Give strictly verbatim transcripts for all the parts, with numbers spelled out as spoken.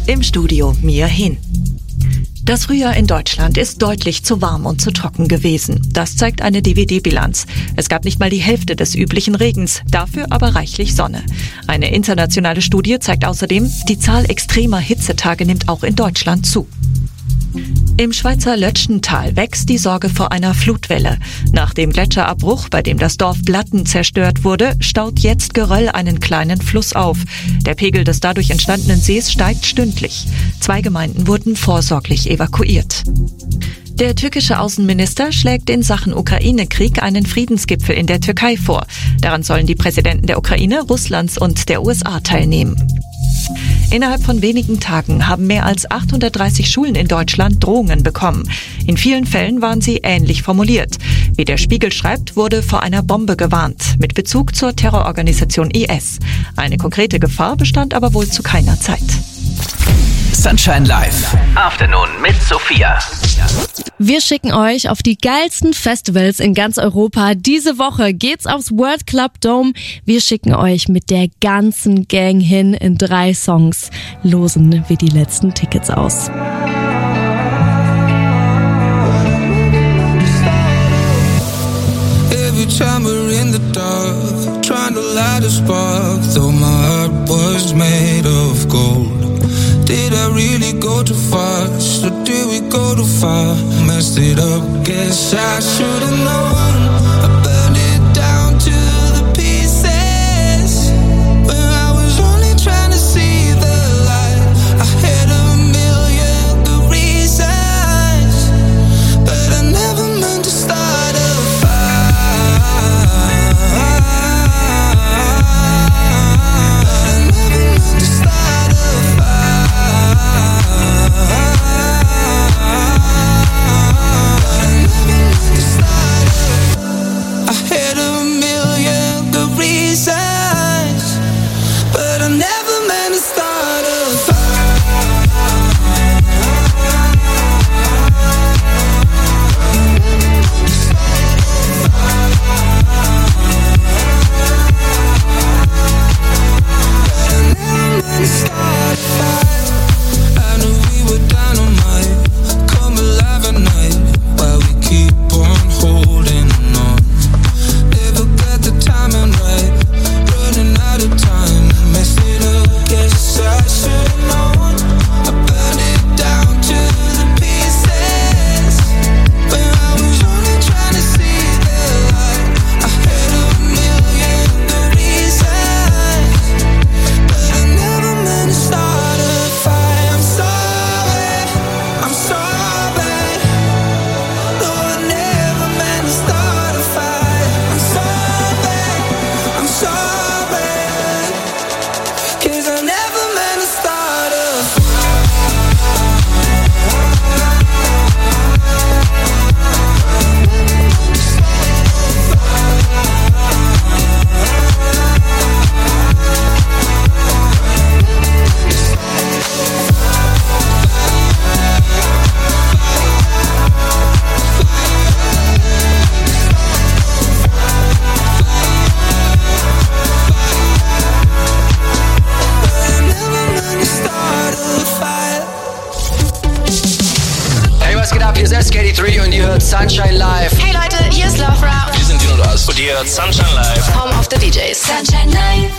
Im Studio Mia Hin. Das Frühjahr in Deutschland ist deutlich zu warm und zu trocken gewesen. Das zeigt eine D W D-Bilanz. Es gab nicht mal die Hälfte des üblichen Regens, dafür aber reichlich Sonne. Eine internationale Studie zeigt außerdem, die Zahl extremer Hitzetage nimmt auch in Deutschland zu. Im Schweizer Lötschental wächst die Sorge vor einer Flutwelle. Nach dem Gletscherabbruch, bei dem das Dorf Blatten zerstört wurde, staut jetzt Geröll einen kleinen Fluss auf. Der Pegel des dadurch entstandenen Sees steigt stündlich. Zwei Gemeinden wurden vorsorglich evakuiert. Der türkische Außenminister schlägt in Sachen Ukraine-Krieg einen Friedensgipfel in der Türkei vor. Daran sollen die Präsidenten der Ukraine, Russlands und der U S A teilnehmen. Innerhalb von wenigen Tagen haben mehr als achthundertdreißig Schulen in Deutschland Drohungen bekommen. In vielen Fällen waren sie ähnlich formuliert. Wie der Spiegel schreibt, wurde vor einer Bombe gewarnt, mit Bezug zur Terrororganisation I S. Eine konkrete Gefahr bestand aber wohl zu keiner Zeit. Sunshine Live. Afternoon mit Sophia. Wir schicken euch auf die geilsten Festivals in ganz Europa. Diese Woche geht's aufs World Club Dome. Wir schicken euch mit der ganzen Gang hin. In drei Songs losen wir die letzten Tickets aus. Every time we're in the dark, trying to light a spark, though my heart was made of gold. Did I really go too fast, or did we go too far? Messed it up, guess I should've known. I burned it down to the pieces, when I was only trying to see the light. I had a million good reasons, but I never meant to start a fire. I never meant to start a fire. Sunshine Live. Hey Leute, hier ist Love Round. Wir sind Dino und Us. Und ihr hört Sunshine Live. Home of the D Js. Sunshine Live.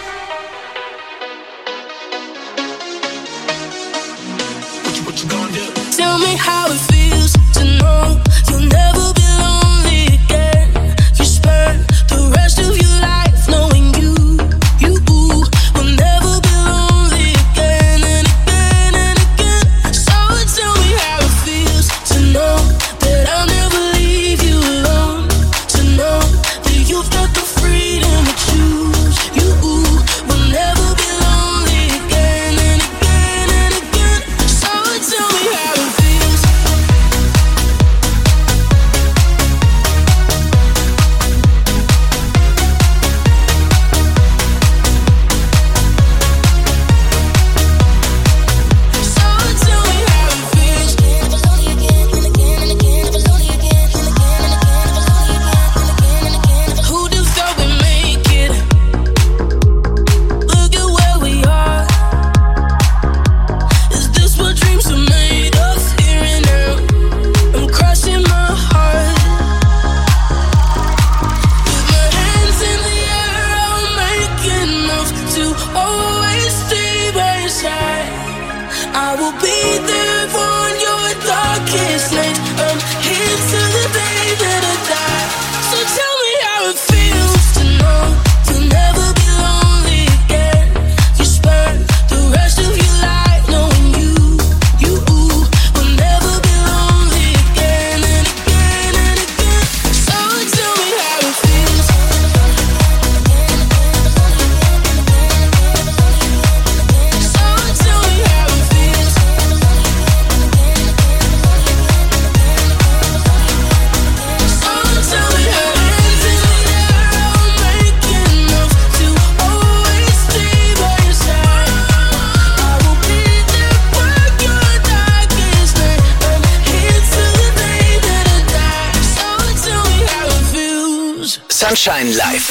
What you gonna do? Tell me how it feels to know you'll never be lonely again. You spend the rest of your life knowing you, you will never be lonely again and again and again. So tell me how it feels to know that I'll never leave you alone. To know that you've got the freedom to choose. You will never be lonely again and again and again. So tell me how it feels. I will be there for your darkest night. I'm here till the day that I die. So tell me how it feels to know you'll never be lonely again. You spend the rest of your life knowing you, you will never be lonely again and again and again. So tell me how it feels. So tell me how it feels. So tell me how it feels. I'll make enough to always stay by your side. I will be there for your darkest night. I'm here till the day that I die. So tell me how it feels. Sunshine Live.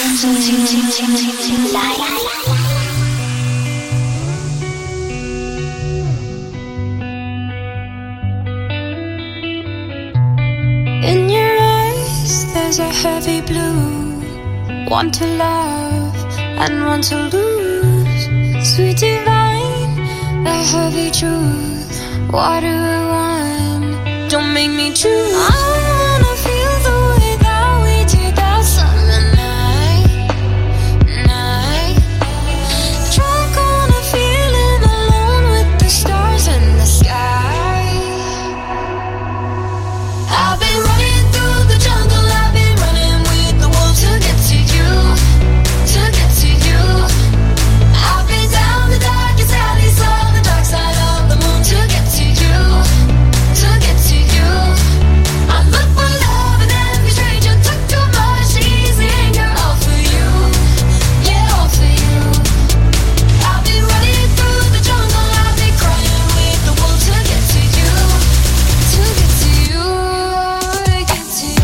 In your eyes, there's a heavy blue. Want to love and want to lose. Sweet divine, the heavy truth. What do I want? Don't make me choose. I wanna feel the way that we did that summer night. Night. Drunk on a feeling alone with the stars in the sky. I've been running through the jungle, I've been running with the wolves to get to you, to get to you. I've been down the darkest alleys, saw the dark side of the moon to get to you, to get to you. I look for love in every stranger, took too much easy anger, all for you, yeah, all for you. I've been running through the jungle, I've been crying with the wolves to get to you, to get to you, to get to you.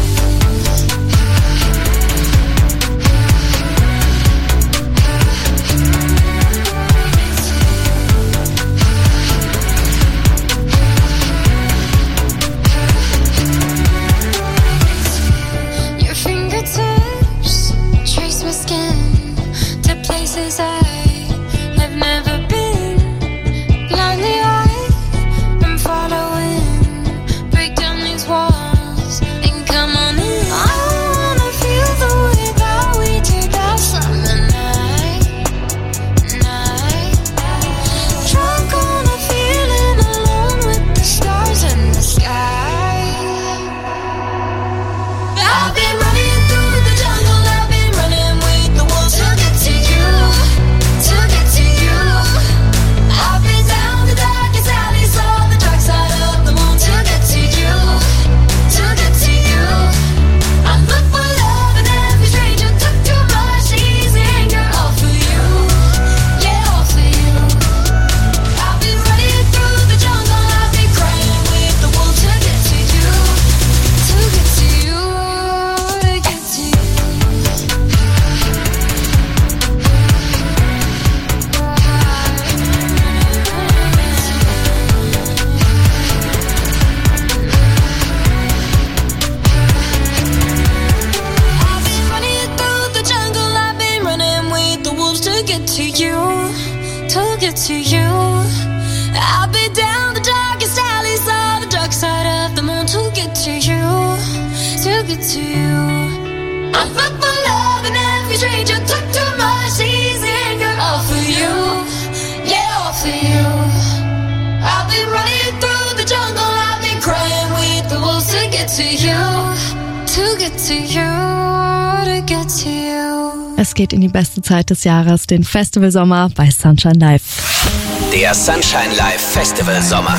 Your fingertips trace my skin to places I have never been. Blindly eyed, I'm following. Break down these walls and come on in. I wanna feel the way that we did that summer night. Night. Drunk on a feeling alone with the stars in the sky. I've been running through the jungle, I've been running with the wolves to get to you, to get to you. I've been down the darkest alleys, saw the dark side of the moon to get to you, to get to you. I look for love in every stranger, took too much easy anger, all for you, yeah, all for you. I've been running through the jungle, I've been crying with the wolves to get to you, to get to you, to get to you. I've been running through the jungle, I've been running with the wolves to get to you, to get to you. I've been down the darkest alleys, saw the dark side of the moon to get to you, to get to you. I look for love in every stranger, took too much easy anger, all for you, yeah, all for you. I've been running through the jungle, I've been crying with the wolves to get to you, to get to you, to get to you. Es geht in die beste Zeit des Jahres, den Festivalsommer bei Sunshine Live. Der Sunshine Live Festival Sommer.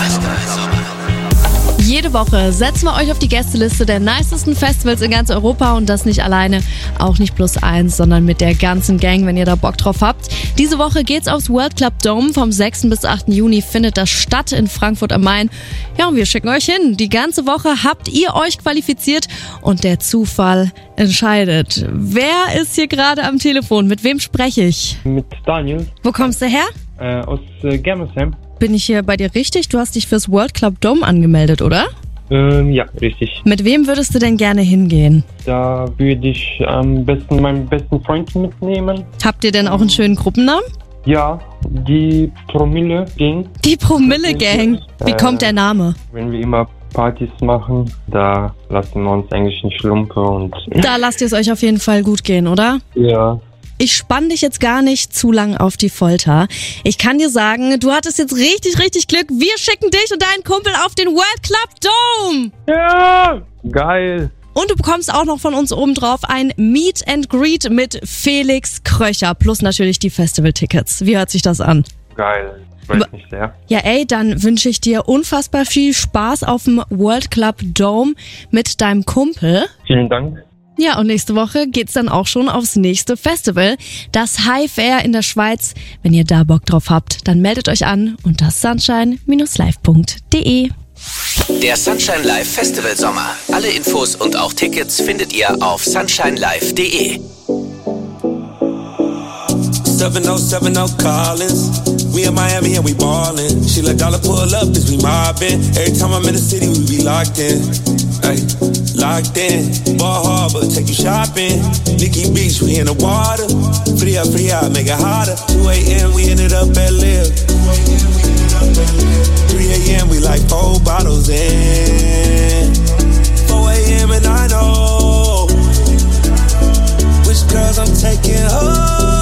Jede Woche setzen wir euch auf die Gästeliste der nicesten Festivals in ganz Europa und das nicht alleine, auch nicht plus eins, sondern mit der ganzen Gang, wenn ihr da Bock drauf habt. Diese Woche geht's aufs World Club Dome. Vom sechsten bis achten Juni findet das statt in Frankfurt am Main. Ja, und wir schicken euch hin. Die ganze Woche habt ihr euch qualifiziert und der Zufall entscheidet. Wer ist hier gerade am Telefon? Mit wem spreche ich? Mit Daniel. Wo kommst du her? Äh, aus äh, Germersheim. Bin ich hier bei dir richtig? Du hast dich fürs World Club Dome angemeldet, oder? Ähm, ja, richtig. Mit wem würdest du denn gerne hingehen? Da würde ich am besten meinen besten Freund mitnehmen. Habt ihr denn auch einen schönen Gruppennamen? Ja, die Promille Gang. Die Promille Gang. Wie Äh, kommt der Name? Wenn wir immer Partys machen, da lassen wir uns eigentlich nicht lumpen und Da lasst ihr es euch auf jeden Fall gut gehen, oder? ja. Ich spann dich jetzt gar nicht zu lang auf die Folter. Ich kann dir sagen, du hattest jetzt richtig, richtig Glück. Wir schicken dich und deinen Kumpel auf den World Club Dome. Ja, geil. Und du bekommst auch noch von uns obendrauf ein Meet and Greet mit Felix Kröcher. Plus natürlich die Festival-Tickets. Wie hört sich das an? Geil. Freut mich sehr. Ja, ey, dann wünsche ich dir unfassbar viel Spaß auf dem World Club Dome mit deinem Kumpel. Vielen Dank. Ja, und nächste Woche geht's dann auch schon aufs nächste Festival, das High Fair in der Schweiz. Wenn ihr da Bock drauf habt, dann meldet euch an unter sunshine Bindestrich live Punkt de. Der Sunshine Live Festival Sommer. Alle Infos und auch Tickets findet ihr auf sunshine live Punkt de. seven oh seven oh Collins. We in Miami and we ballin'. She let dollar pull up, cause we mobbin'. Every time I'm in the city, we be locked in. Ay, locked in. Ball Harbor, take you shopping. Nikki Beach, we in the water. Free up, free out, make it hotter. two a.m. we ended up at Live. three a.m. we like four bottles in. four a.m. and I know which girls I'm taking home.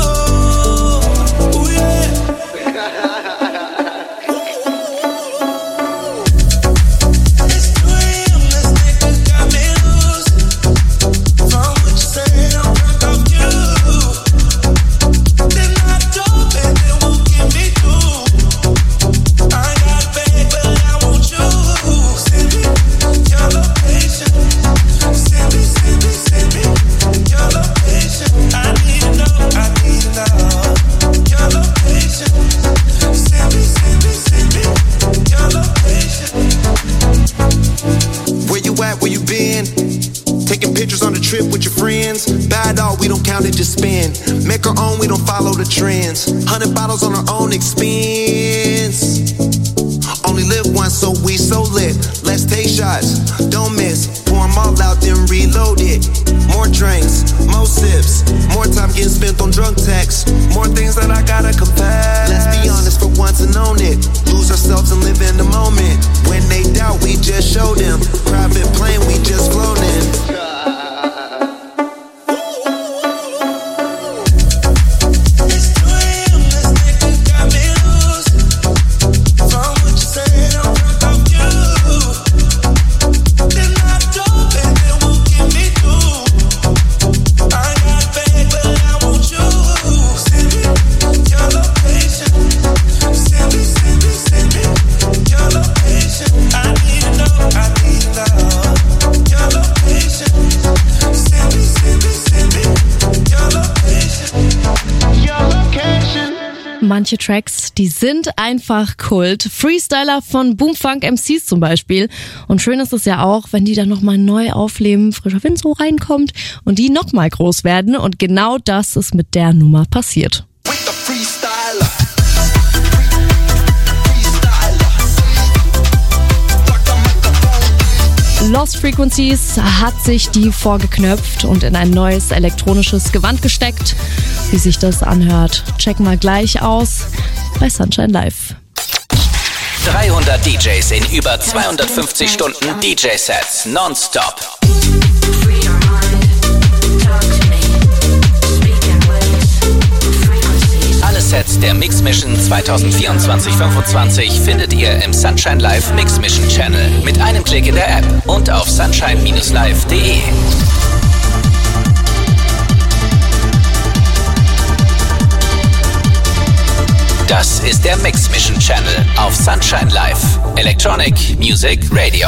Just spend, make our own, we don't follow the trends. Hundred bottles on our own expense. Only live once, so we so lit. Let's take shots, don't miss. Pour them all out, then reload it. More drinks, more sips. More time getting spent on drunk texts. More things that I gotta confess. Let's be honest for once and own it. Lose ourselves and live in the moment. When they doubt, we just show them. Private plane, we just flown in. Manche Tracks, die sind einfach Kult. Freestyler von Boomfunk M Cs zum Beispiel. Und schön ist es ja auch, wenn die dann nochmal neu aufleben, frischer Wind so reinkommt und die nochmal groß werden. Und genau das ist mit der Nummer passiert. Lost Frequencies hat sich die vorgeknöpft und in ein neues elektronisches Gewand gesteckt. Wie sich das anhört, checken wir gleich aus bei Sunshine Live. dreihundert D Js in über zweihundertfünfzig Stunden D J-Sets nonstop. Alle Sets der Mix Mission zwanzig vierundzwanzig fünfundzwanzig findet ihr im Sunshine Live Mix Mission Channel mit einem Klick in der App und auf sunshine Bindestrich live Punkt de. Das ist der Mix Mission Channel auf Sunshine Live. Electronic Music Radio.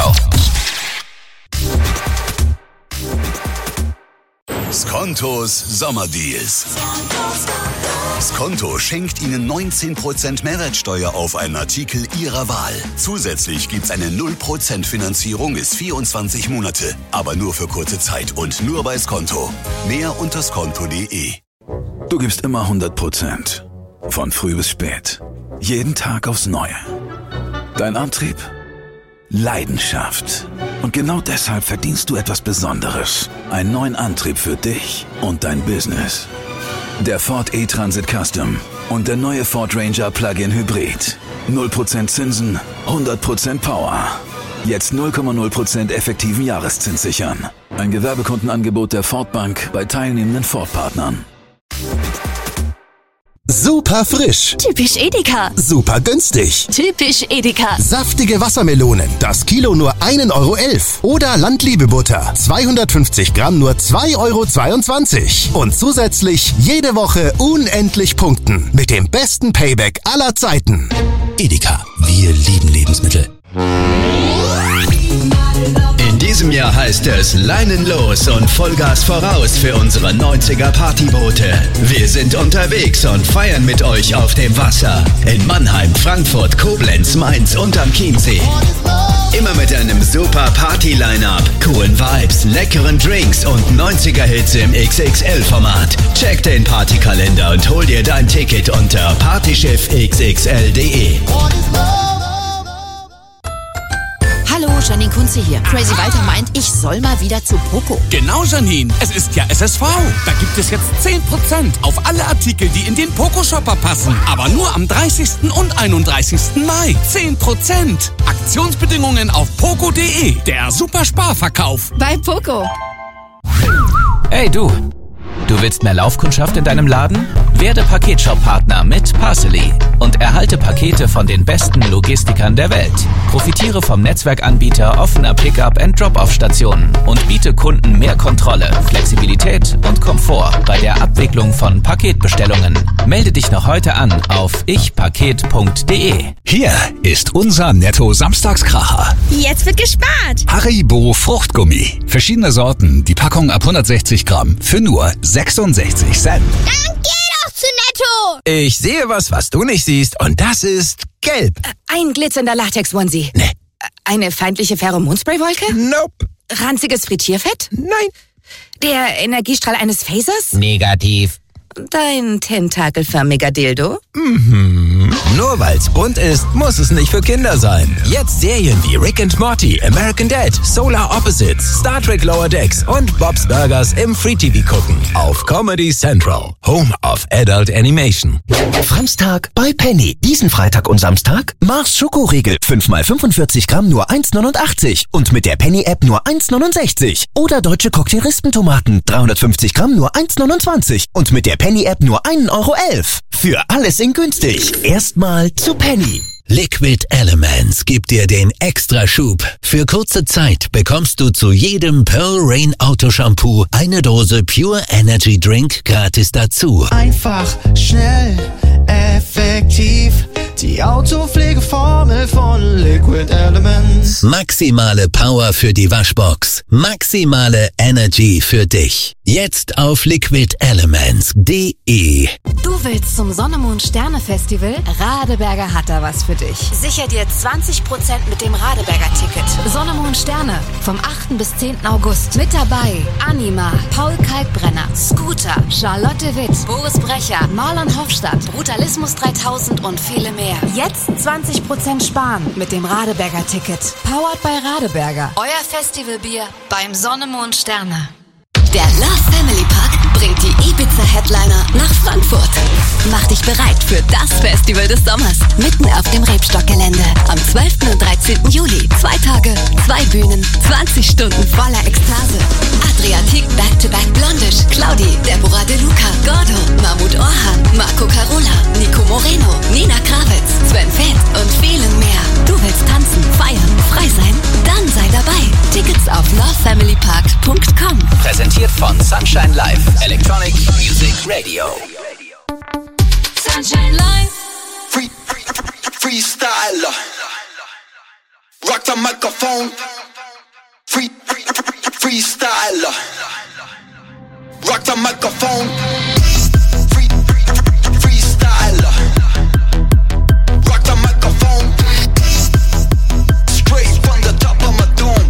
Skontos Sommerdeals. Skonto schenkt Ihnen neunzehn Prozent Mehrwertsteuer auf einen Artikel Ihrer Wahl. Zusätzlich gibt's eine null Prozent Finanzierung bis vierundzwanzig Monate. Aber nur für kurze Zeit und nur bei Skonto. Mehr unter skonto punkt de. Du gibst immer hundert Prozent. Von früh bis spät. Jeden Tag aufs Neue. Dein Antrieb? Leidenschaft. Und genau deshalb verdienst du etwas Besonderes. Einen neuen Antrieb für dich und dein Business. Der Ford E-Transit Custom. Und der neue Ford Ranger Plug-in Hybrid. null Prozent Zinsen, hundert Prozent Power. Jetzt null Komma null Prozent effektiven Jahreszins sichern. Ein Gewerbekundenangebot der Ford Bank bei teilnehmenden Ford-Partnern. Super frisch. Typisch Edeka. Super günstig. Typisch Edeka. Saftige Wassermelonen. Das Kilo nur ein Euro elf. Oder Landliebe-Butter. zweihundertfünfzig Gramm nur zwei Euro zweiundzwanzig. Und zusätzlich jede Woche unendlich punkten. Mit dem besten Payback aller Zeiten. Edeka. Wir lieben Lebensmittel. In diesem Jahr heißt es Leinen los und Vollgas voraus für unsere neunziger Partyboote. Wir sind unterwegs und feiern mit euch auf dem Wasser. In Mannheim, Frankfurt, Koblenz, Mainz und am Chiemsee. Immer mit einem super Party-Line-Up, coolen Vibes, leckeren Drinks und neunziger-Hits im X X L-Format. Check den Partykalender und hol dir dein Ticket unter partyschiff x x l punkt de. Hallo, Janine Kunze hier. Crazy Walter meint, ich soll mal wieder zu Poco. Genau, Janine. Es ist ja S S V. Da gibt es jetzt zehn Prozent auf alle Artikel, die in den Poco-Shopper passen. Aber nur am dreißigsten und einunddreißigsten Mai. zehn Prozent. Aktionsbedingungen auf poco punkt de. Der Super-Sparverkauf. Bei Poco. Hey du. Du willst mehr Laufkundschaft in deinem Laden? Werde Paketshop-Partner mit Parcely und erhalte Pakete von den besten Logistikern der Welt. Profitiere vom Netzwerkanbieter offener Pickup- und Drop-Off-Stationen und biete Kunden mehr Kontrolle, Flexibilität und Komfort bei der Abwicklung von Paketbestellungen. Melde dich noch heute an auf ich paket punkt de. Hier ist unser Netto-Samstagskracher. Jetzt wird gespart. Haribo Fruchtgummi. Verschiedene Sorten, die Packung ab hundertsechzig Gramm für nur sechsundsechzig Cent. Dann geh doch zu Netto. Ich sehe was, was du nicht siehst, und das ist gelb. Ein glitzernder Latex-Onesie. Nee. Eine feindliche Pheromonspray-Wolke? Nope. Ranziges Frittierfett? Nein. Der Energiestrahl eines Phasers? Negativ. Dein tentakelförmiger Dildo? Mhm. Nur weil's bunt ist, muss es nicht für Kinder sein. Jetzt Serien wie Rick and Morty, American Dad, Solar Opposites, Star Trek Lower Decks und Bob's Burgers im Free-T V gucken. Auf Comedy Central, Home of Adult Animation. Franztag bei Penny. Diesen Freitag und Samstag Mars Schokoriegel. fünf mal fünfundvierzig Gramm nur eins neunundachtzig. Und mit der Penny-App nur eins neunundsechzig. Oder deutsche Cocktail-Rispentomaten. dreihundertfünfzig Gramm nur eins neunundzwanzig. Und mit der Penny-App nur ein Euro elf. Für alles in günstig. Erstmal zu Penny. Liquid Elements gibt dir den Extraschub. Für kurze Zeit bekommst du zu jedem Pearl Rain Autoshampoo eine Dose Pure Energy Drink gratis dazu. Einfach, schnell, effektiv. Die Autopflegeformel von Liquid Elements. Maximale Power für die Waschbox. Maximale Energy für dich. Jetzt auf liquid elements punkt de. Du willst zum Sonne-Mond-Sterne-Festival? Radeberger hat da was für dich. Sicher dir zwanzig Prozent mit dem Radeberger-Ticket. Sonne-Mond-Sterne vom achten bis zehnten August. Mit dabei Anima, Paul Kalkbrenner, Scooter, Charlotte Witt, Boris Brecher, Marlon Hofstadt, Brutalismus dreitausend und viele mehr. Jetzt zwanzig Prozent sparen mit dem Radeberger-Ticket. Powered by Radeberger. Euer Festivalbier beim Sonne-Mond-Sterne. Der Love Family Park bringt die Ibiza-Headliner nach Frankfurt. Mach dich bereit für das Festival des Sommers. Mitten auf dem Rebstockgelände. Am zwölften und dreizehnten Juli. Zwei Tage, zwei Bühnen, zwanzig Stunden voller Ekstase. Adriatik Back-to-Back Blondish, Claudi, Deborah De Luca, Gordo, Mahmoud Orhan, Marco Carola, Nico Moreno, Nina Kravitz, Sven Feth und vielen mehr. Du willst tanzen, feiern, frei sein? Dann sei dabei. Tickets auf love family park punkt com. Präsentiert von Sunshine Live, Electronic Music Radio. Sunshine Live. Free, free, free, freestyler. Rock the microphone. Free, free, free, freestyler. Rock the microphone. Free, free, freestyler. Rock the microphone. Straight from the top of my dome.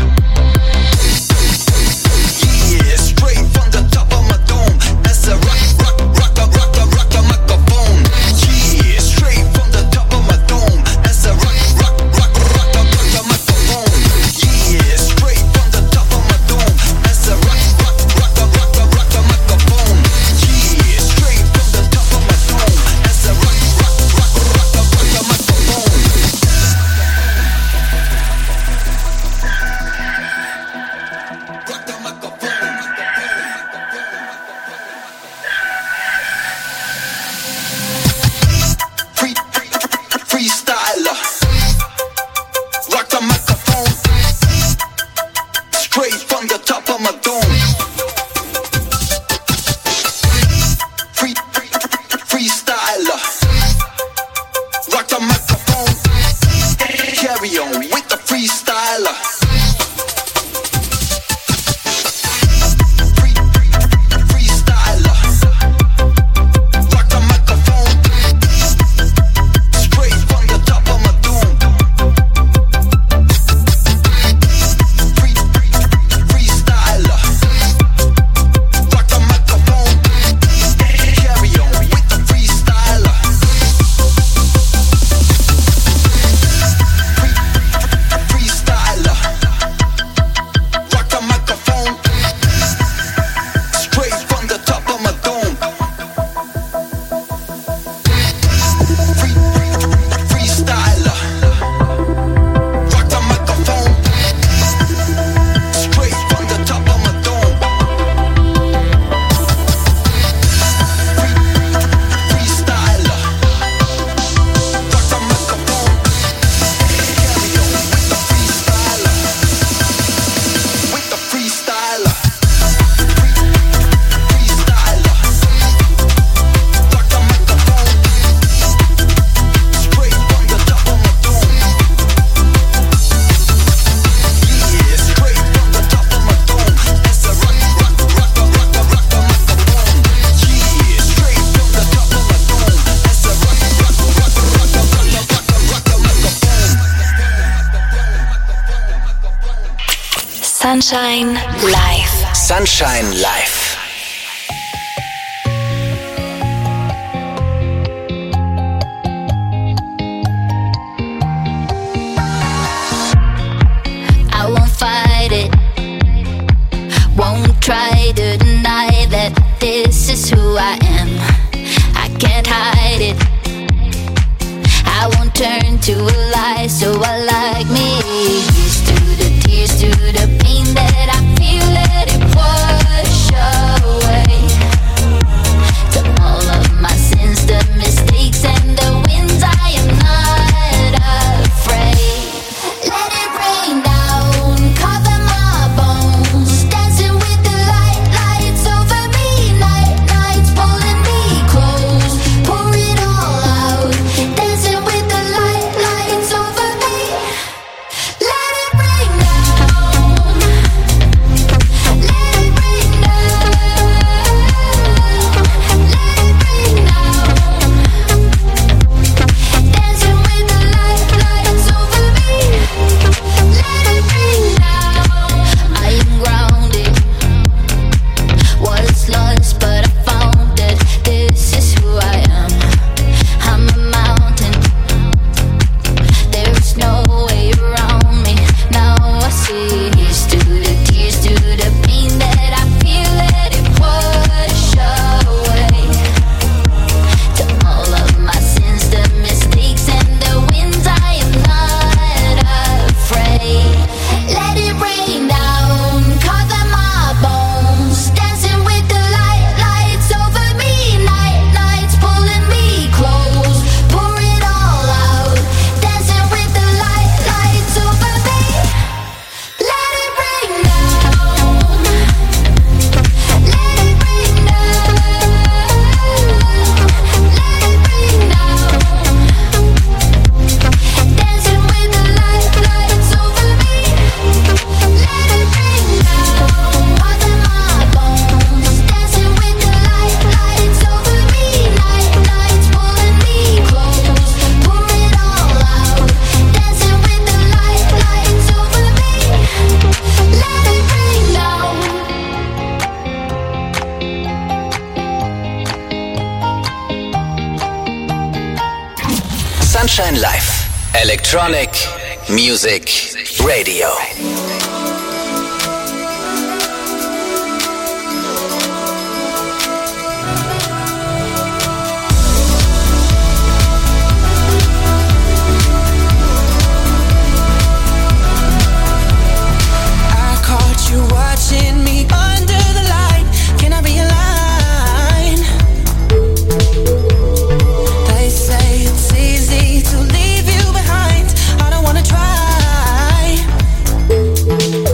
Yeah, straight from the top of my dome. That's a rock, rock, rock, rock, rock, rock, rock the microphone. Yeah, straight from the top of my dome. That's a rock, rock, rock, rock, rock, rock the microphone. Yeah, straight from the top of my dome. That's a rock, rock, rock, rock, rock, rock the microphone. Sunshine Live. Sunshine Live. I won't fight it. Won't try to deny that this is who I am. I can't hide it. I won't turn to a lie, so I like me. Here's to the tears, to the pain that I feel, let it wash away. To all of my sins, the mistakes and the wins, I am not afraid. Let it rain down, cover my bones. Dancing with the light, lights over me. Night, nights pulling me close. Pour it all out. Dancing with the light, lights over me. Let it rain down. Let it rain down. Let it rain down. Dancing with the light, lights over me. Let it rain down. I am grounded. Was lost, but I found it. This is who I am. I'm a mountain. There is no way around me. Now I see. Here's to the tears, to the pain that I feel. Let it wash away. To all of my sins, the mistakes and the wins, I am not afraid. Let it rain down, cover my bones. Dancing with the light, lights over me. Night, nights pulling me close. Pour it all out. Dancing with the light, lights over me. Let it rain down. Let it rain down. Let it rain down. Dancing with the light, lights over me. Let it rain down. Cover my bones. Dancing with the light, lights over me. Night, nights pulling me close. Pour it all out. Dancing with the light, lights over me. Let it rain down. Sunshine Live. Electronic Music Radio. I caught you watching me under the light. Can I be a line? They say it's easy to leave you behind. I don't wanna try.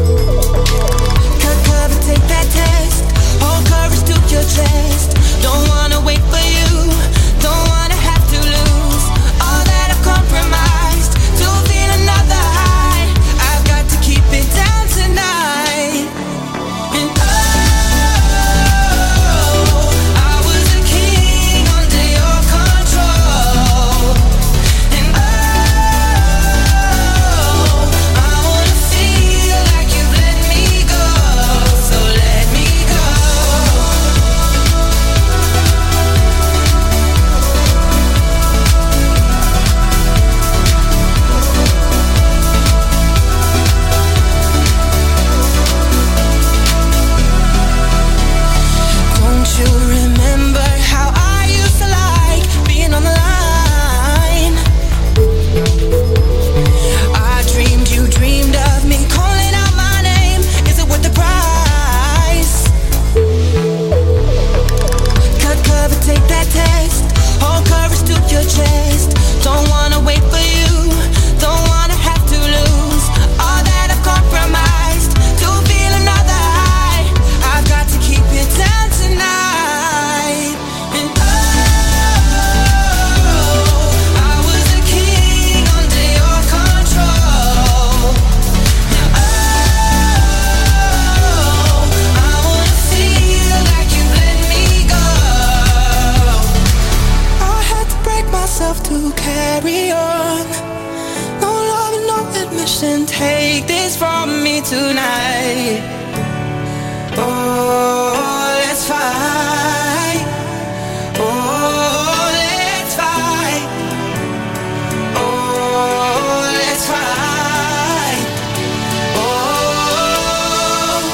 question, take this from me tonight. Oh, let's fight. Oh, let's fight. Oh, let's fight. Oh,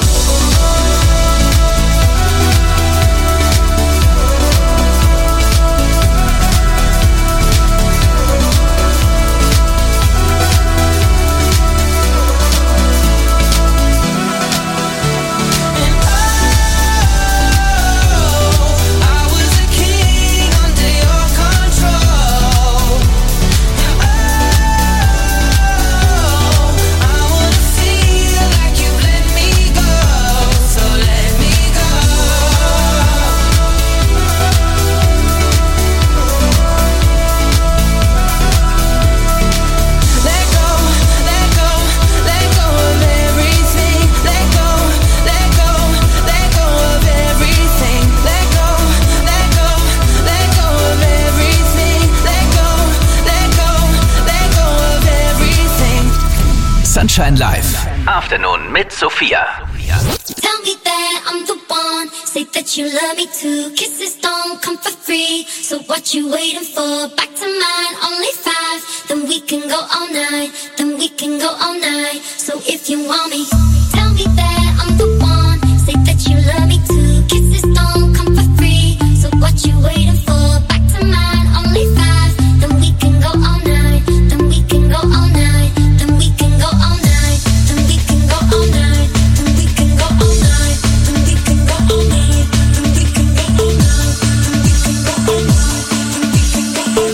Sunshine Live. Afternoon mit Sophia. Tell me that I'm the one. Say that you love me too. Kisses don't come for free. So what you waiting for? Back to mine, only five. Then we can go all night. Then we can go all night. So if you want me, tell me that I'm the one. Say that you love me too. Kisses don't come for free. So what you waiting for? Back to mine, only five. Then we can go all night. Then we can go all night. Then we can go all night. Then we can go all night. Then we can go all night. Then we can go all night. Then we can go all night. Then we can go all night. Then we can go all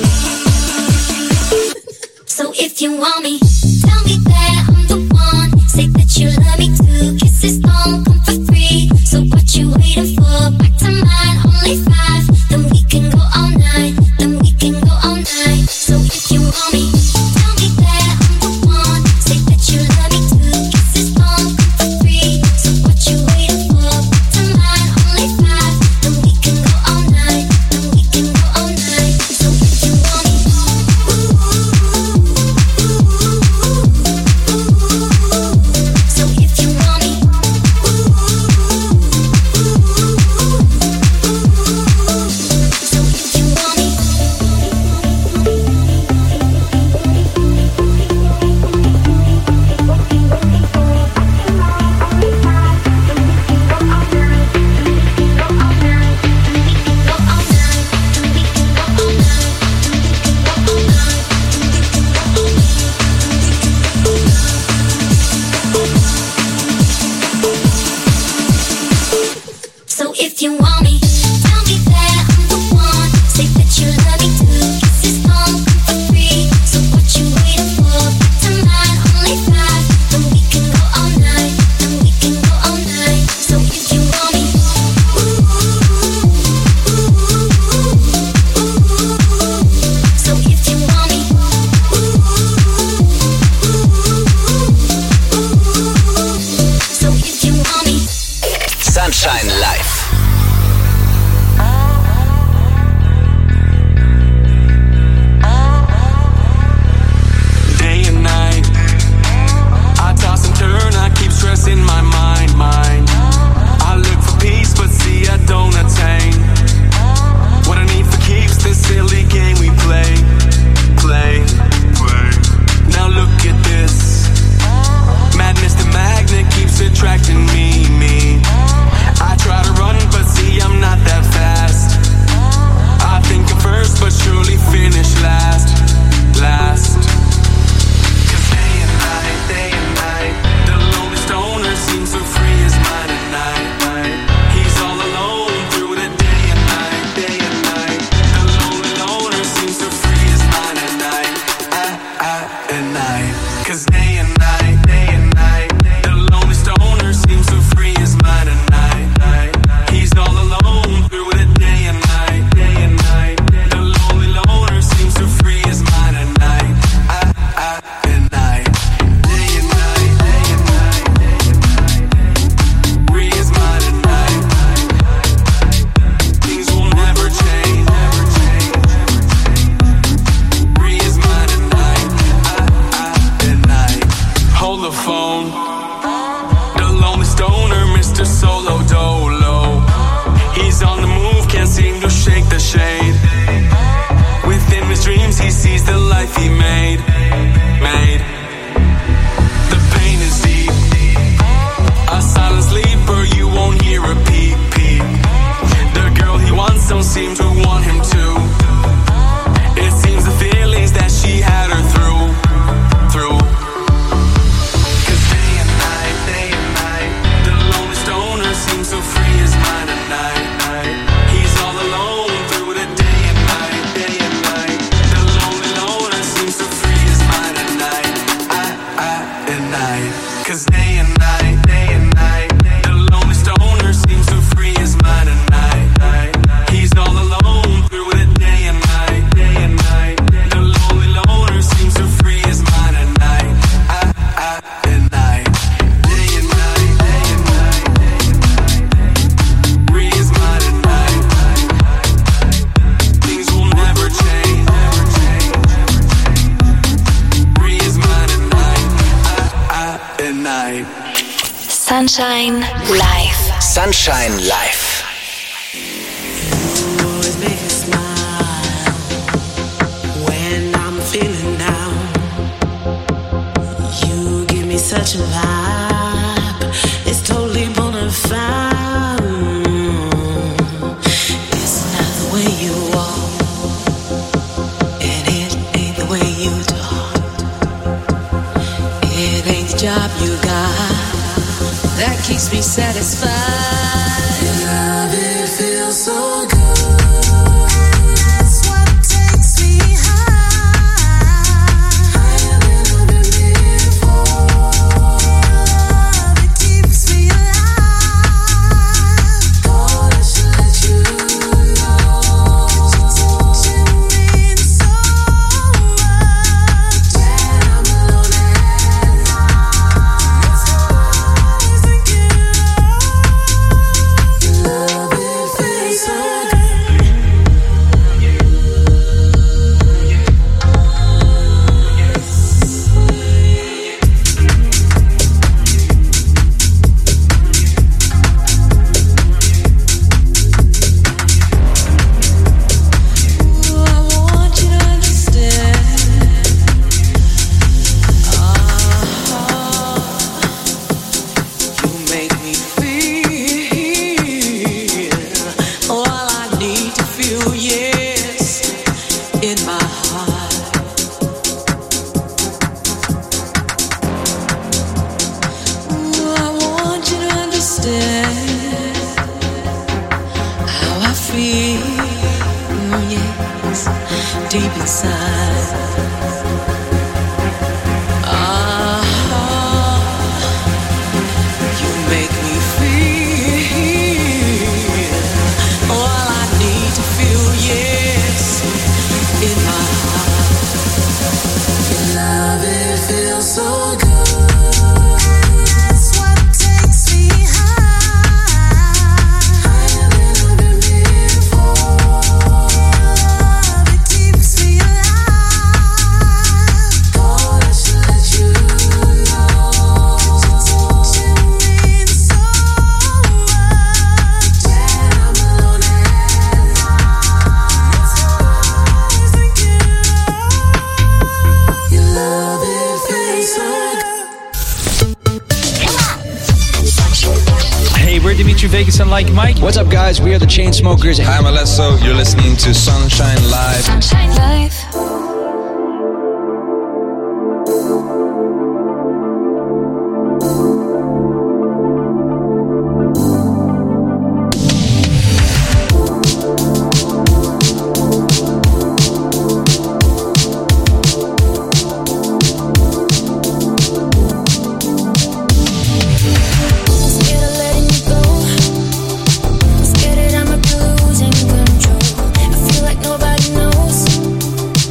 night. So if you want me, tell me that I'm the one. Say that you love me too. Kisses don't come for free. So what you waiting for? Back to mine, only five. Then we can go all night. Then we can go all night. So if you want me, tell me that I'm the one. Say that you love me too. Kisses don't come for free. So what you waiting for? Back to mine, only five. Then we can go all night. Then we can go all night. So if you want me, so if you want me, so if you want me. So if you want me, tell me that I'm the one. Say that you love me too. Kisses don't come for free. So what you waiting for? Back to mine, only five. Then we can go all night. Then we can go all night. So if you want me, so if you want me, so if you want me. Sunshine Live. Day and night, I toss and turn, I keep stressing my mind, mind. I look for peace, but see I don't attain. What I need for keeps this silly game we play, play, play. Now look at this, madness, the magnet keeps attracting me, me. I try to run, but see I'm not that fast. I think I'm first, but surely finish last, last. Cause day and night, day and night, the lonely stoner seems so free as mine at night, night. He's all alone through the day and night, day and night. The lonely loner seems so free as mine at night, at, at, at night. Cause day and night, day and night, the lonely stoner seems so free as mine at night, night. He's all alone through the day and night, day and night. The lonely loner seems so free as mine at night, at, at, at night. Day and night, day and night, day and night. Free as mine at night. Things will never change, never change, never change. Free as mine at night, at, at, at night. Sunshine Live. Sunshine Live. Always make me smile when I'm feeling down. You give me such a vibe. It's totally bona fide. It's not the way you walk, and it ain't the way you talk. It ain't the job you got that keeps me satisfied. Your love, it feels so good. What's up, guys? We are the Chainsmokers. Hi, I'm Alesso. You're listening to Sunshine Live. Sunshine Live. Scared that I'm losing control. I feel like nobody knows.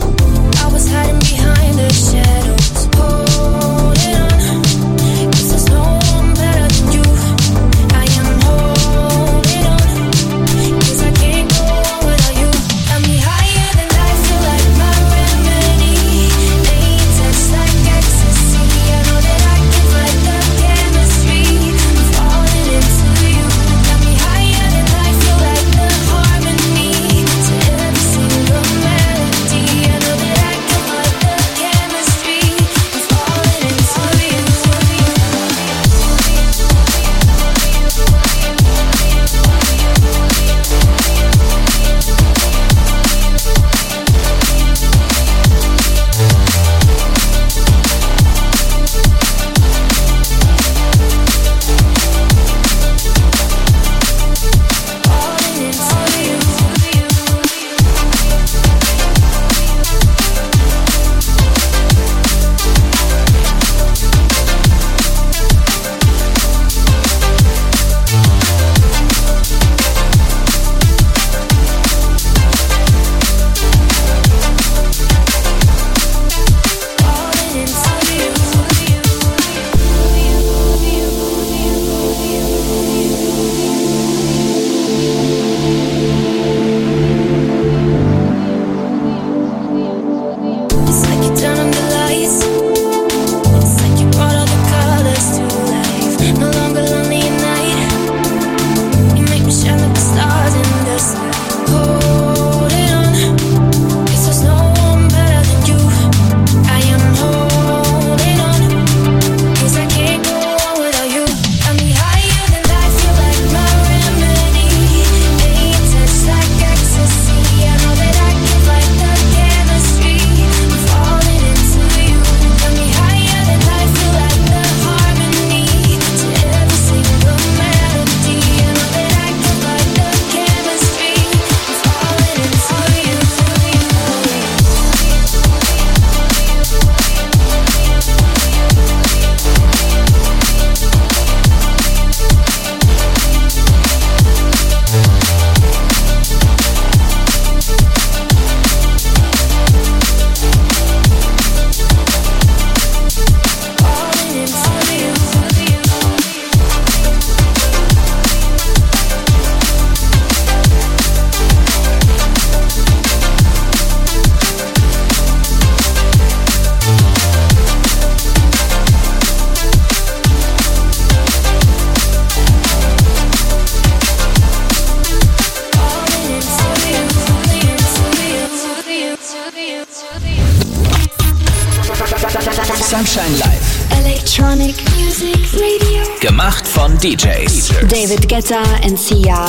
Sunshine Live. Electronic Music Radio. Gemacht von D Js. David Guetta and Sia.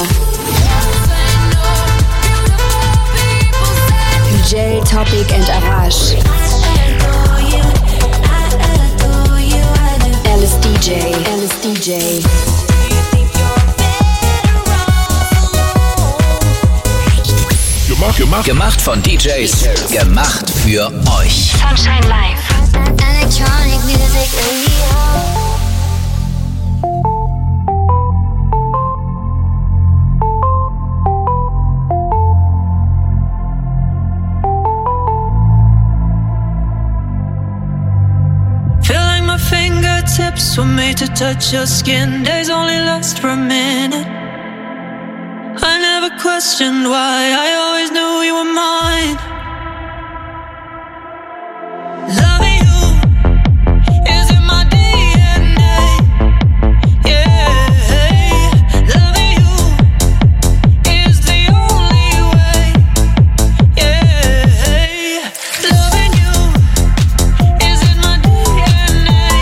Jay, Topic and Arash. Alice D J. Alice D J. Gemacht, gemacht. Gemacht von D Js. Gemacht für euch. Sunshine Live. Electronic Music Radio. Fingertips were made to touch your skin. Days only last for a minute. I never questioned why. I always knew you were mine. Loving you is in my D N A. Yeah, loving you is the only way. Yeah, loving you is in my D N A.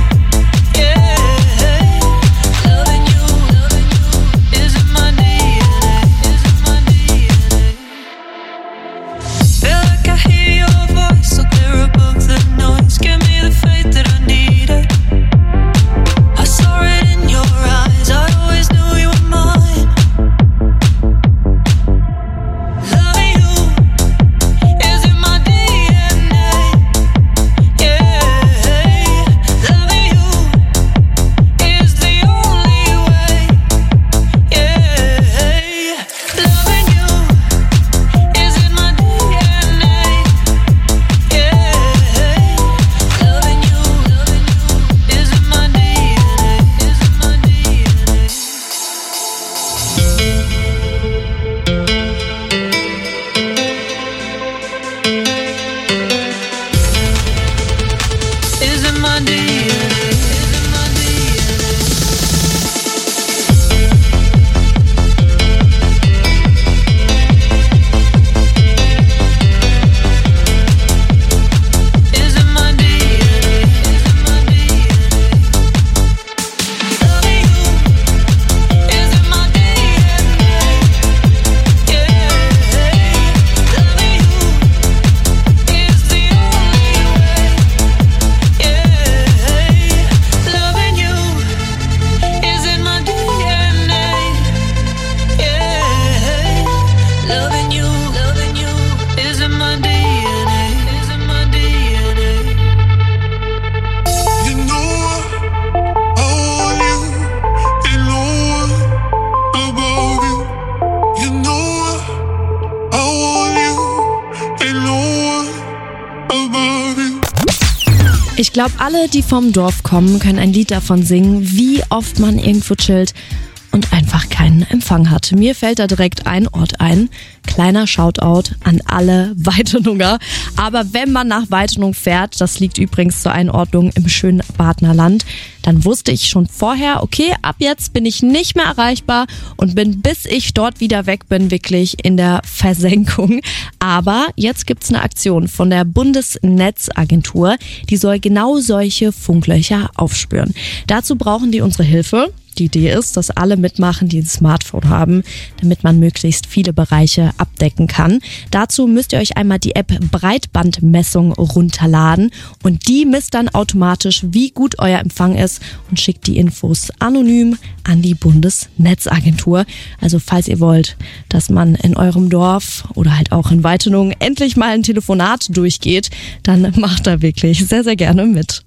Ich glaube, alle, die vom Dorf kommen, können ein Lied davon singen, wie oft man irgendwo chillt und einfach keinen Empfang hat. Mir fällt da direkt ein Ort ein. Kleiner Shoutout an alle Weitenunger. Aber wenn man nach Weitenung fährt, das liegt übrigens zur Einordnung im schönen Badnerland, dann wusste ich schon vorher, okay, ab jetzt bin ich nicht mehr erreichbar und bin, bis ich dort wieder weg bin, wirklich in der Versenkung. Aber jetzt gibt's eine Aktion von der Bundesnetzagentur, die soll genau solche Funklöcher aufspüren. Dazu brauchen die unsere Hilfe. Die Idee ist, dass alle mitmachen, die ein Smartphone haben, damit man möglichst viele Bereiche abdecken kann. Dazu müsst ihr euch einmal die App Breitbandmessung runterladen und die misst dann automatisch, wie gut euer Empfang ist und schickt die Infos anonym an die Bundesnetzagentur. Also falls ihr wollt, dass man in eurem Dorf oder halt auch in Weitenung endlich mal ein Telefonat durchgeht, dann macht da wirklich sehr, sehr gerne mit.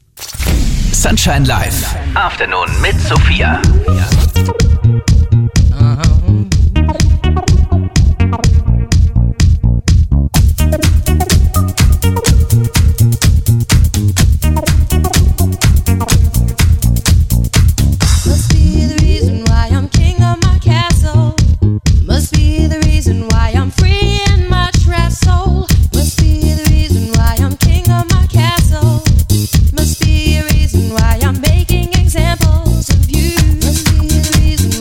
Sunshine Live. Afternoon mit Sophia. Ja. Must be the reason why I'm making examples of you. Must be the reason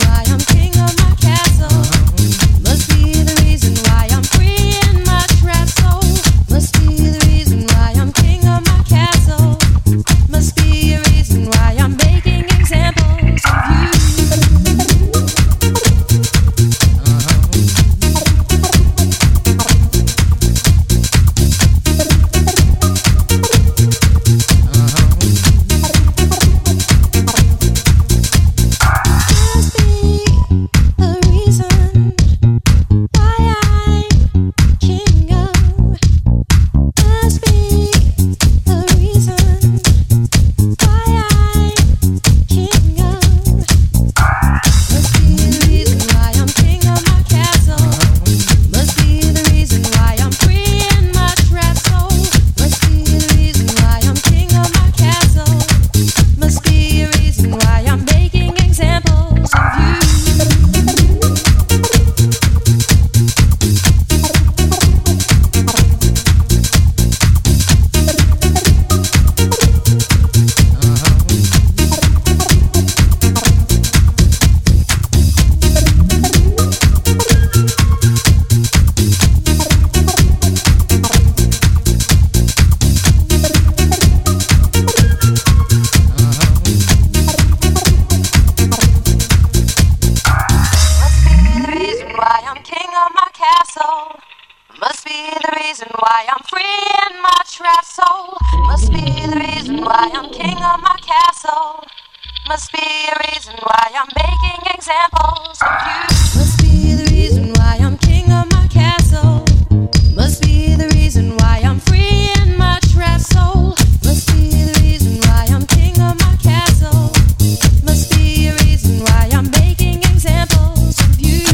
I'm king of my castle. Must be a reason why I'm making examples of you. Must be the reason why I'm king of my castle. Must be the reason why I'm free in my trapped soul. Must be the reason why I'm king of my castle. Must be a reason why I'm making examples of you.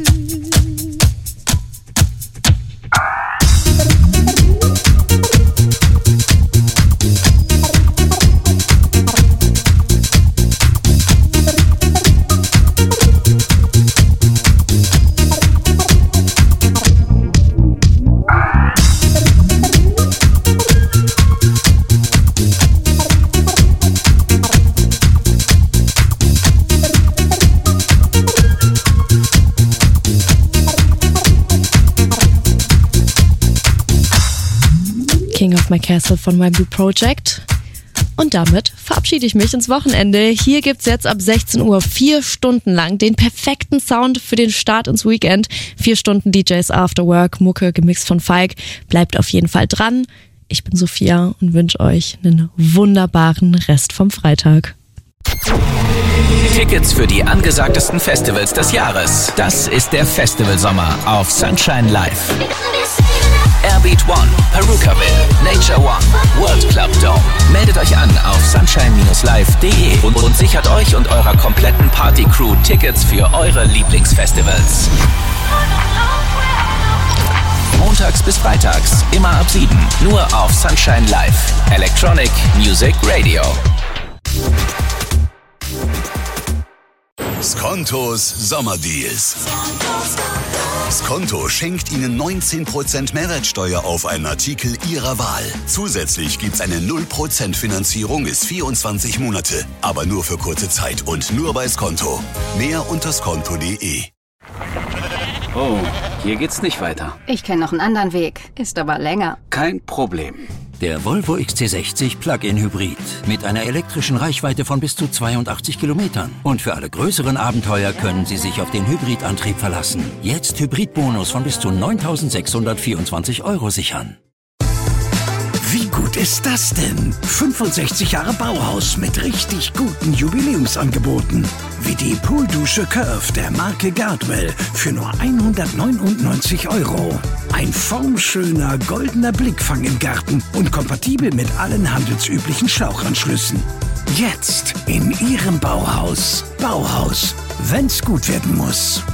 King of My Castle von Wembley Project. Und damit verabschiede ich mich ins Wochenende. Hier gibt's jetzt ab sechzehn Uhr vier Stunden lang den perfekten Sound für den Start ins Weekend. Vier Stunden D Js After Work, Mucke gemixt von Falk. Bleibt auf jeden Fall dran. Ich bin Sophia und wünsche euch einen wunderbaren Rest vom Freitag. Tickets für die angesagtesten Festivals des Jahres. Das ist der Festivalsommer auf Sunshine Live. Airbeat One, Perukaville, Nature One, World Club Dome. Meldet euch an auf sunshine live punkt de und, und sichert euch und eurer kompletten Party-Crew Tickets für eure Lieblingsfestivals. Montags bis freitags, immer ab sieben, nur auf Sunshine Live. Electronic Music Radio. Skontos Sommerdeals. Skonto schenkt Ihnen neunzehn Prozent Mehrwertsteuer auf einen Artikel Ihrer Wahl. Zusätzlich gibt's eine null Prozent Finanzierung bis vierundzwanzig Monate. Aber nur für kurze Zeit und nur bei Skonto. Mehr unter skonto punkt de. Oh, hier geht's nicht weiter. Ich kenne noch einen anderen Weg, ist aber länger. Kein Problem. Der Volvo X C sechzig Plug-in Hybrid mit einer elektrischen Reichweite von bis zu zweiundachtzig Kilometern. Und für alle größeren Abenteuer können Sie sich auf den Hybridantrieb verlassen. Jetzt Hybridbonus von bis zu neuntausendsechshundertvierundzwanzig Euro sichern. Wie gut ist das denn? fünfundsechzig Jahre Bauhaus mit richtig guten Jubiläumsangeboten. Wie die Pooldusche Curve der Marke Gardwell für nur hundertneunundneunzig Euro. Ein formschöner goldener Blickfang im Garten und kompatibel mit allen handelsüblichen Schlauchanschlüssen. Jetzt in Ihrem Bauhaus. Bauhaus, wenn's gut werden muss.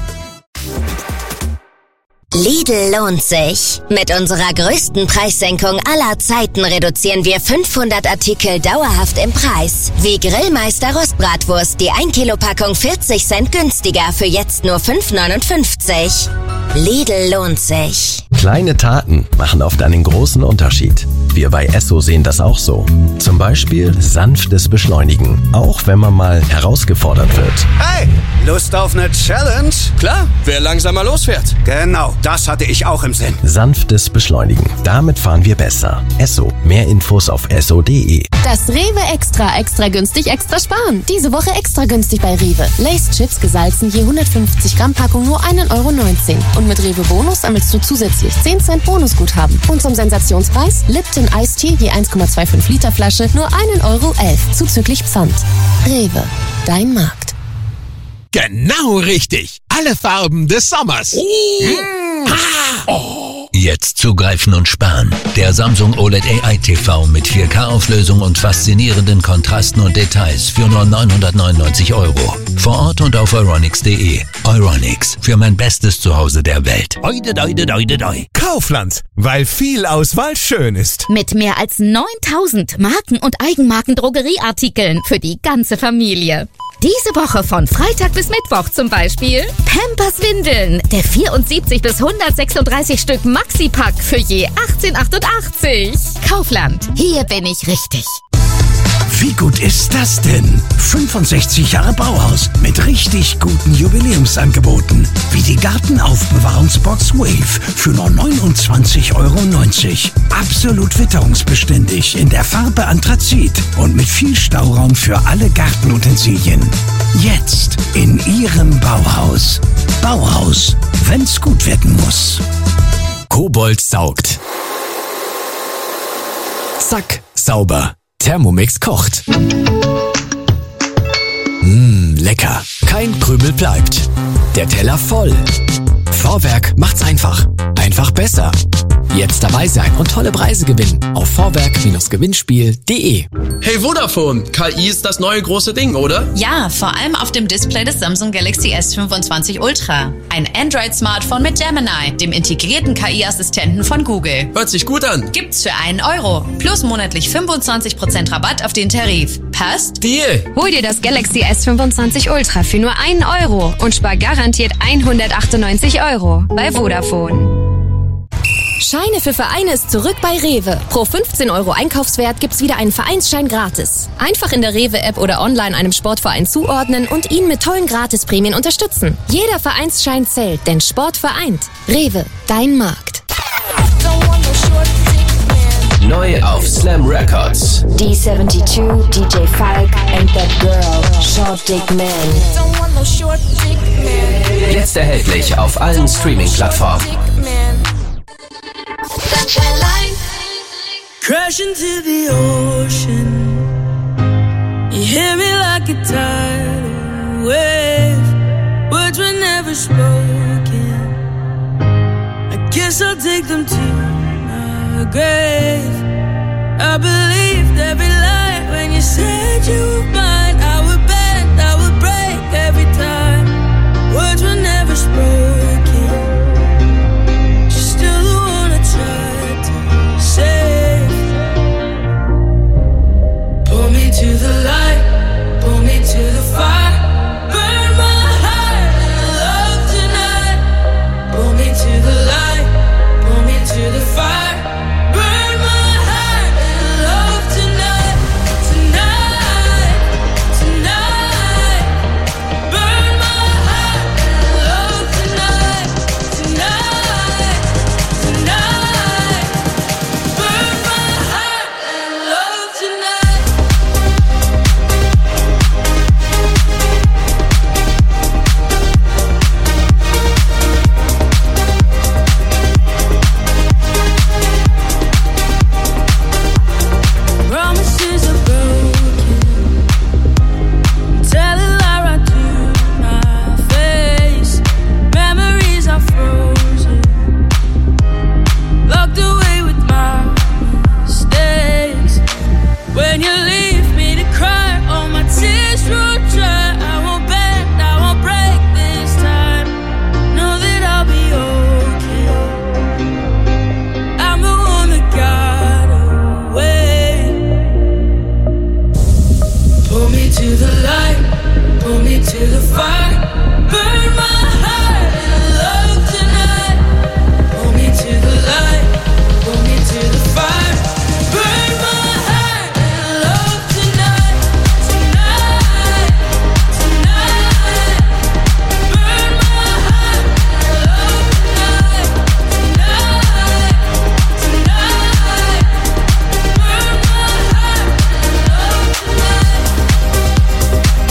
Lidl lohnt sich. Mit unserer größten Preissenkung aller Zeiten reduzieren wir fünfhundert Artikel dauerhaft im Preis. Wie Grillmeister Rostbratwurst, die ein Kilo Packung vierzig Cent günstiger für jetzt nur fünf neunundfünfzig. Lidl lohnt sich. Kleine Taten machen oft einen großen Unterschied. Wir bei Esso sehen das auch so. Zum Beispiel sanftes Beschleunigen, auch wenn man mal herausgefordert wird. Hey, Lust auf eine Challenge? Klar, wer langsamer losfährt. Genau, das hatte ich auch im Sinn. Sanftes Beschleunigen, damit fahren wir besser. Esso, mehr Infos auf esso punkt de. Das Rewe Extra, extra günstig, extra sparen. Diese Woche extra günstig bei Rewe. Lay's Chips gesalzen, je hundertfünfzig Gramm Packung nur ein Euro neunzehn. Und mit Rewe Bonus sammelst du zusätzlich zehn Cent Bonusguthaben. Und zum Sensationspreis Lipton Ice Tea, je eins Komma fünfundzwanzig Liter Flasche, nur ein Euro elf, zuzüglich Pfand. Rewe, dein Markt. Genau richtig. Alle Farben des Sommers. Oh. Mmh. Ah. Oh. Jetzt zugreifen und sparen. Der Samsung O L E D A I T V mit vier K-Auflösung und faszinierenden Kontrasten und Details für nur neunhundertneunundneunzig Euro. Vor Ort und auf euronics punkt de. Euronics, für mein bestes Zuhause der Welt. Oide, oide, oide, oide. Kaufland, weil viel Auswahl schön ist. Mit mehr als neuntausend Marken- und Eigenmarken-Drogerieartikeln für die ganze Familie. Diese Woche von Freitag bis Mittwoch zum Beispiel Pampers Windeln, der vierundsiebzig bis hundertsechsunddreißig Stück Maxi-Pack für je achtzehn achtundachtzig. Kaufland, hier bin ich richtig. Wie gut ist das denn? fünfundsechzig Jahre Bauhaus mit richtig guten Jubiläumsangeboten. Wie die Gartenaufbewahrungsbox Wave für nur neunundzwanzig Euro neunzig. Absolut witterungsbeständig in der Farbe Anthrazit und mit viel Stauraum für alle Gartenutensilien. Jetzt in Ihrem Bauhaus. Bauhaus, wenn's gut werden muss. Kobold saugt. Zack, sauber. Thermomix kocht. Mmh, lecker. Kein Krümel bleibt. Der Teller voll. Vorwerk macht's einfach. Einfach besser. Jetzt dabei sein und tolle Preise gewinnen auf vorwerk Gewinnspiel punkt de. Hey Vodafone, K I ist das neue große Ding, oder? Ja, vor allem auf dem Display des Samsung Galaxy S fünfundzwanzig Ultra. Ein Android-Smartphone mit Gemini, dem integrierten K I-Assistenten von Google. Hört sich gut an. Gibt's für einen Euro. Plus monatlich fünfundzwanzig Prozent Rabatt auf den Tarif. Passt? Deal. Hol dir das Galaxy S fünfundzwanzig Ultra für nur einen Euro und spar garantiert hundertachtundneunzig Euro bei Vodafone. Scheine für Vereine ist zurück bei Rewe. Pro fünfzehn Euro Einkaufswert gibt's wieder einen Vereinsschein gratis. Einfach in der Rewe-App oder online einem Sportverein zuordnen und ihn mit tollen Gratisprämien unterstützen. Jeder Vereinsschein zählt, denn Sport vereint. Rewe, dein Markt. Neu auf Slam Records. D zweiundsiebzig, D J Falk and that girl, Short Dick Man. Jetzt erhältlich auf allen Streaming-Plattformen. Crash into the ocean. You hear me like a tidal wave. Words were never spoken. I guess I'll take them to my grave. I believed every lie when you said you were mine. I would bend, I would break every time. Words were never spoken. She's still the one I tried to save. Pull me to the light, pull me to the fire. Burn my heart in love tonight. Pull me to the light, pull me to the fire. Burn my heart in love tonight. Tonight, tonight. Burn my heart in love tonight. Tonight, tonight. Burn my heart in love tonight. Promises are broken. Tell a lie right to my face. Memories are frozen. Locked away with my mistakes. When you leave me to cry, all my tears roll dry. I won't bend, I won't break this time. Know that I'll be okay. I'm the one that got away. Pull me to the light, pull me to the fire. Burn my heart in love tonight. Pull me to the light, pull me to the fire. Burn my heart in love tonight. Tonight, tonight. Burn my heart in love tonight. Tonight, tonight. Burn my heart in love tonight.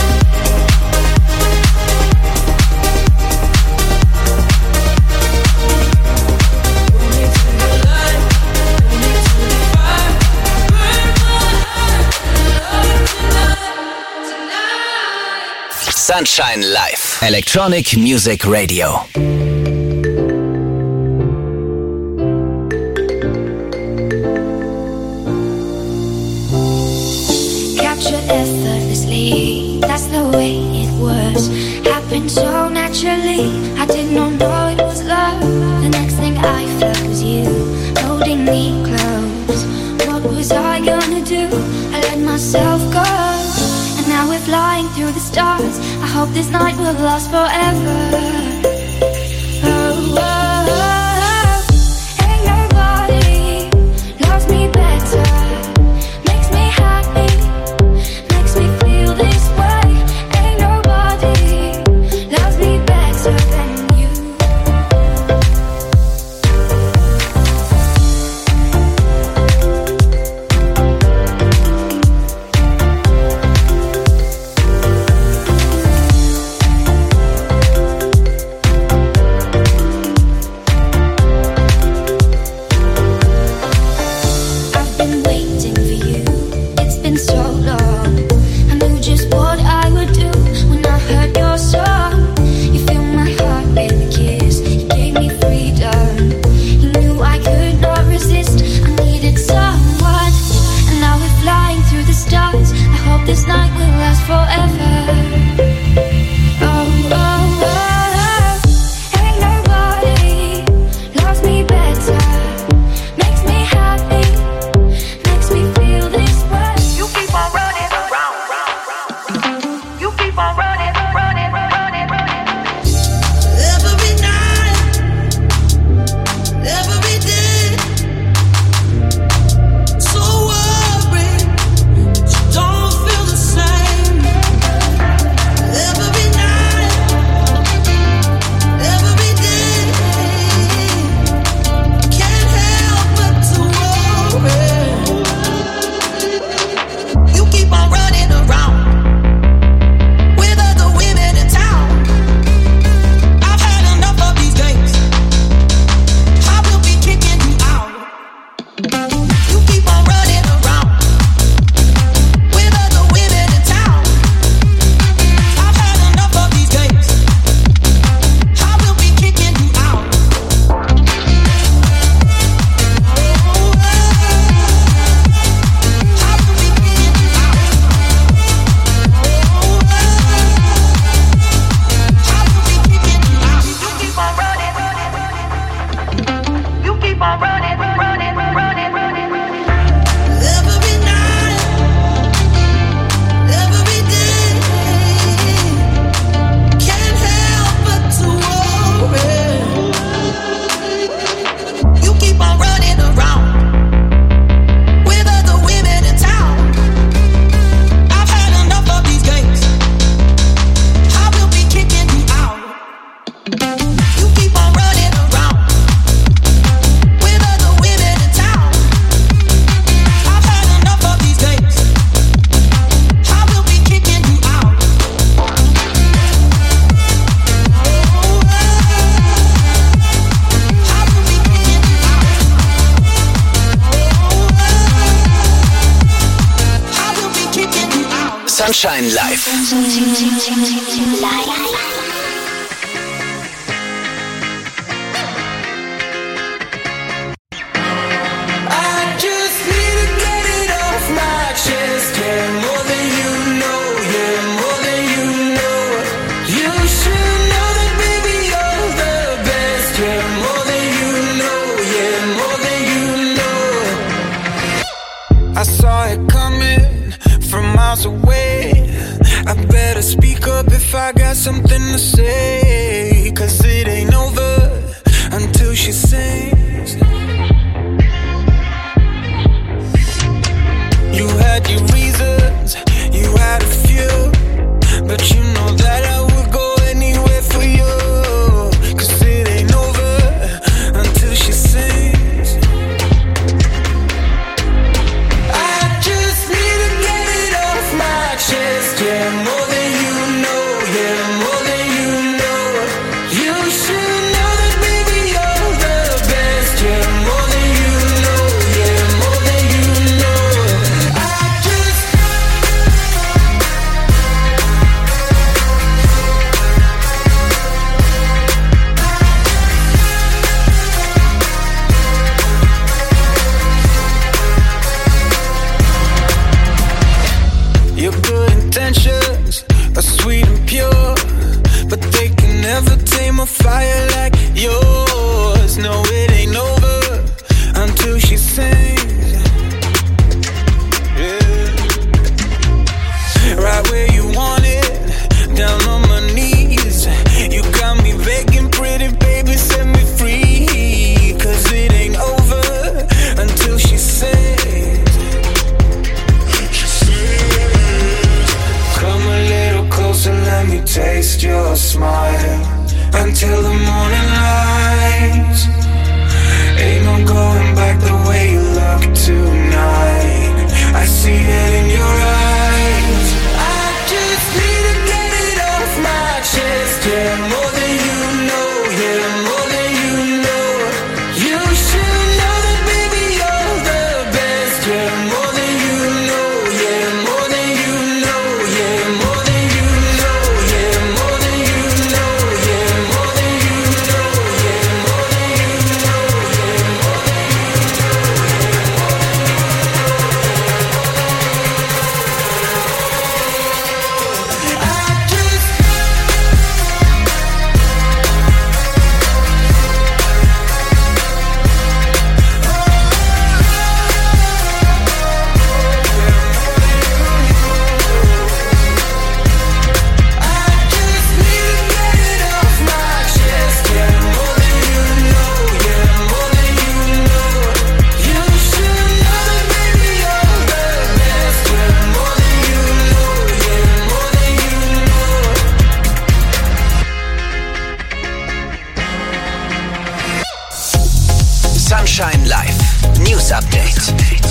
Sunshine Live. Electronic Music Radio. Captured effortlessly, that's the way it was. Happened so naturally, I did not know it was love. The next thing I felt was you, holding me close. What was I gonna do? I let myself go. And now we're flying through the stars. I hope this night will last forever. Oh, oh, oh. Ain't nobody loves me better. Makes me happy, makes me feel this way. Ain't nobody loves me better than you. Sunshine Live. I saw it coming from miles away. I better speak up if I got something to say. Cause it ain't over until she sings. You had your reasons, you had a few, but you know that I would go anywhere for you. Cause it ain't over until she sings. Yeah, more than you know, yeah, more than you know. You should know that, baby, you're the best. Yeah, more than you know, yeah, more than you know. I just your good intentions are sweet and pure, but they can never tame a fire like yours. No, it ain't over until she sings. Yeah. Right where you want it, down on my knees. You got me begging, pretty baby, set me free. Cause it ain't over until she sings. Come a little closer, let me taste your smile until the morning light. Ain't no going back the way you look tonight. I see it in your eyes. I just need to get it off my chest. Yeah, more than you know, yeah, more than you know. You should know that, baby, you're the best. Yeah, more than you know, yeah, more than you know, yeah, more than you know, yeah, more than you know, yeah, more than you know, yeah, more than you know, yeah, more than I just Sunshine Live. News Update.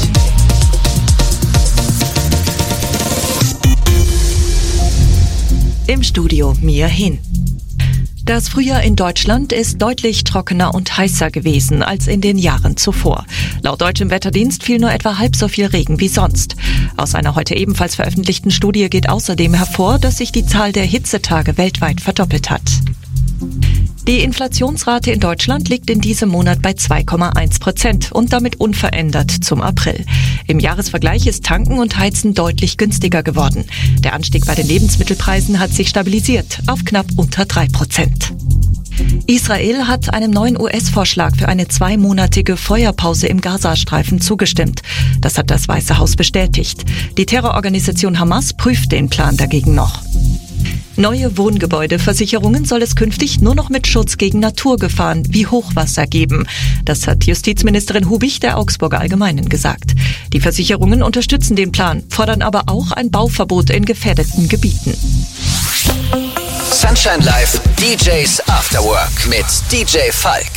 Im Studio Mia Hin. Das Frühjahr in Deutschland ist deutlich trockener und heißer gewesen als in den Jahren zuvor. Laut deutschem Wetterdienst fiel nur etwa halb so viel Regen wie sonst. Aus einer heute ebenfalls veröffentlichten Studie geht außerdem hervor, dass sich die Zahl der Hitzetage weltweit verdoppelt hat. Die Inflationsrate in Deutschland liegt in diesem Monat bei zwei Komma eins Prozent und damit unverändert zum April. Im Jahresvergleich ist Tanken und Heizen deutlich günstiger geworden. Der Anstieg bei den Lebensmittelpreisen hat sich stabilisiert auf knapp unter drei Prozent. Israel hat einem neuen U S-Vorschlag für eine zweimonatige Feuerpause im Gazastreifen zugestimmt. Das hat das Weiße Haus bestätigt. Die Terrororganisation Hamas prüft den Plan dagegen noch. Neue Wohngebäudeversicherungen soll es künftig nur noch mit Schutz gegen Naturgefahren wie Hochwasser geben. Das hat Justizministerin Hubich der Augsburger Allgemeinen gesagt. Die Versicherungen unterstützen den Plan, fordern aber auch ein Bauverbot in gefährdeten Gebieten. Sunshine Live D Js After Work mit D J Falk.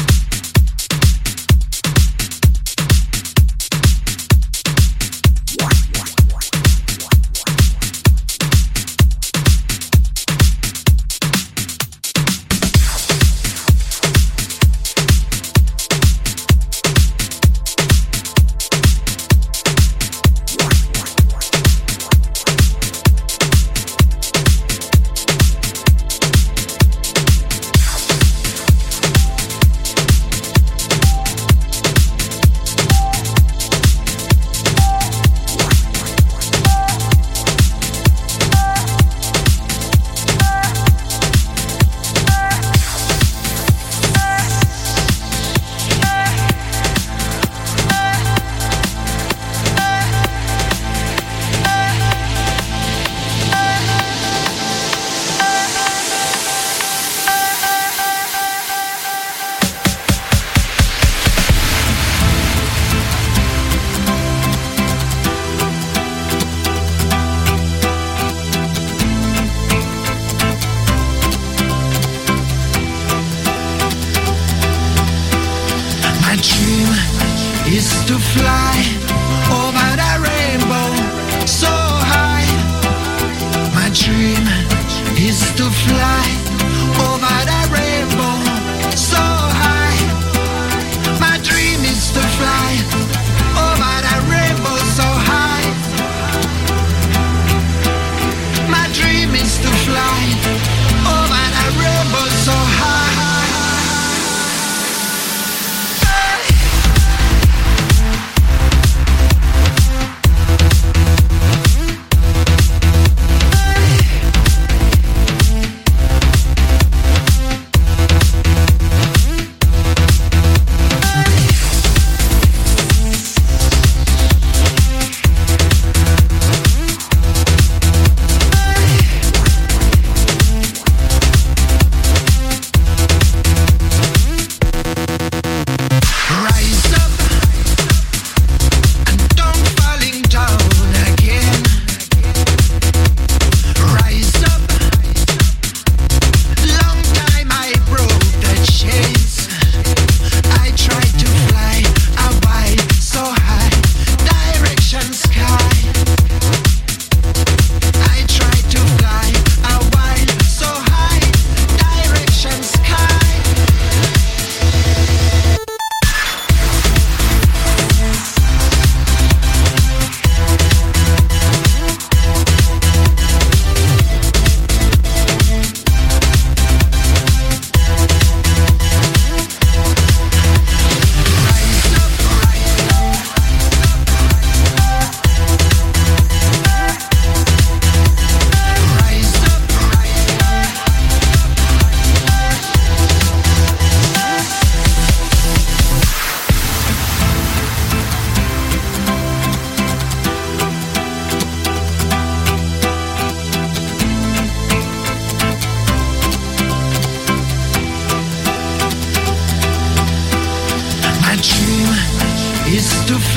What?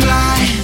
fly.